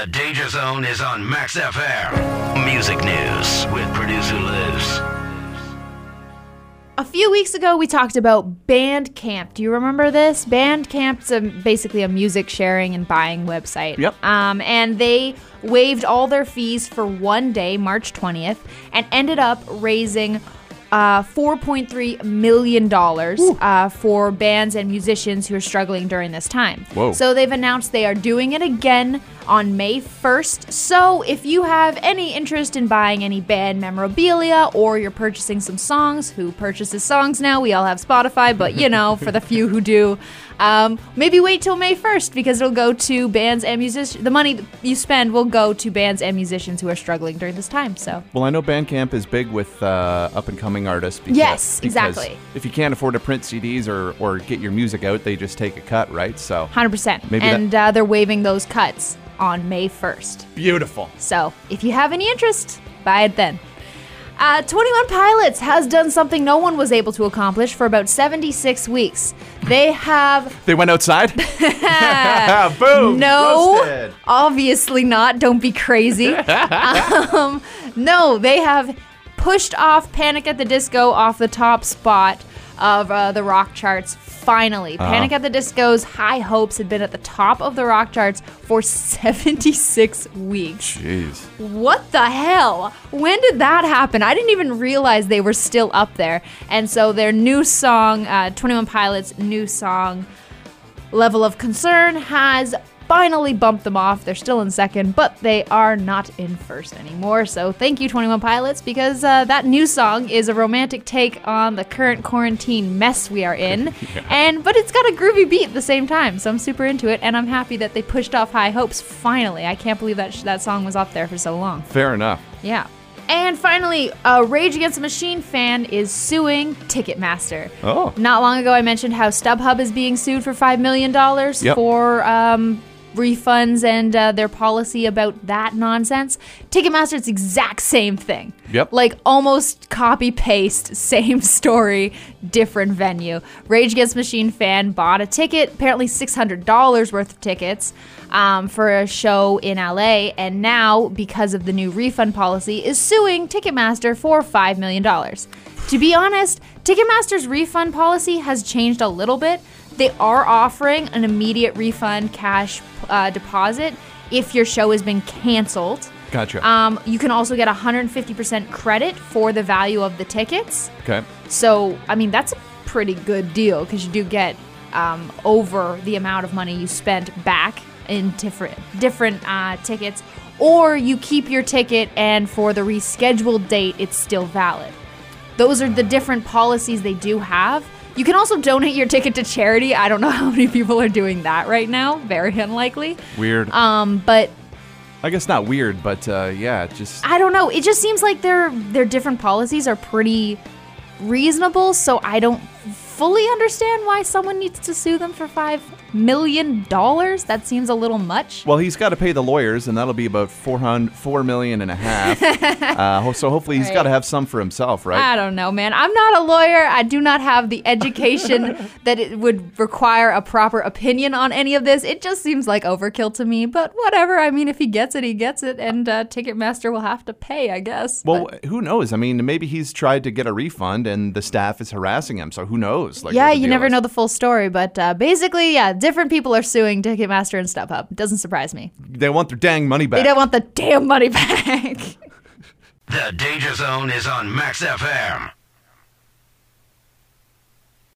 The Danger Zone is on Max FM. Music news with producer Liz. A few weeks ago, we talked about Bandcamp. Do you remember this? Bandcamp's basically a music sharing and buying website. Yep. And they waived all their fees for one day, March 20th, and ended up raising $4.3 million for bands and musicians who are struggling during this time. Whoa. So they've announced they are doing it again on May 1st. So if you have any interest in buying any band memorabilia or you're purchasing some songs, who purchases songs now? We all have Spotify, but for the few who do, maybe wait till May 1st because it'll go to bands and musicians. The money you spend will go to bands and musicians who are struggling during this time. So. Well, I know Bandcamp is big with up-and-coming artists. Yes, exactly. If you can't afford to print CDs or get your music out, they just take a cut, right? So 100%. They're waiving those cuts on May 1st. Beautiful. So if you have any interest, buy it then. 21 Pilots has done something no one was able to accomplish for about 76 weeks. They went outside? Boom! No, roasted. Obviously not. Don't be crazy. No, they have pushed off Panic at the Disco off the top spot of the rock charts. Finally, Panic at the Disco's High Hopes had been at the top of the rock charts for 76 weeks. Jeez. What the hell? When did that happen? I didn't even realize they were still up there. And so their new song, 21 Pilots' new song, Level of Concern, has finally bumped them off. They're still in second, but they are not in first anymore. So thank you, 21 Pilots, because that new song is a romantic take on the current quarantine mess we are in. But it's got a groovy beat at the same time, so I'm super into it, and I'm happy that they pushed off High Hopes finally. I can't believe that song was up there for so long. Fair enough. Yeah. And finally, a Rage Against the Machine fan is suing Ticketmaster. Oh. Not long ago, I mentioned how StubHub is being sued for $5 million for refunds and their policy about that nonsense. Ticketmaster, it's the exact same thing. Yep. Like almost copy-paste, same story, different venue. Rage Against the Machine fan bought a ticket, apparently $600 worth of tickets, for a show in LA, and now, because of the new refund policy, is suing Ticketmaster for $5 million. To be honest, Ticketmaster's refund policy has changed a little bit. They are offering an immediate refund cash deposit if your show has been canceled. Gotcha. You can also get 150% credit for the value of the tickets. Okay. So, I mean, that's a pretty good deal because you do get over the amount of money you spent back in different tickets. Or you keep your ticket and for the rescheduled date, it's still valid. Those are the different policies they do have. You can also donate your ticket to charity. I don't know how many people are doing that right now. Very unlikely. Weird. But I guess not weird, but just I don't know. It just seems like their different policies are pretty reasonable, so I don't fully understand why someone needs to sue them for $5 million. That seems a little much. Well, he's got to pay the lawyers, and that'll be about $4.5 million. So hopefully he's got to have some for himself, right? I don't know, man. I'm not a lawyer. I do not have the education that it would require a proper opinion on any of this. It just seems like overkill to me, but whatever. I mean, if he gets it, he gets it, and Ticketmaster will have to pay, I guess. Well, who knows? I mean, maybe he's tried to get a refund, and the staff is harassing him, so who knows? Yeah, you never know the full story, but basically, different people are suing Ticketmaster and StubHub. It doesn't surprise me. They want their dang money back. They don't want the damn money back. The Danger Zone is on Max FM.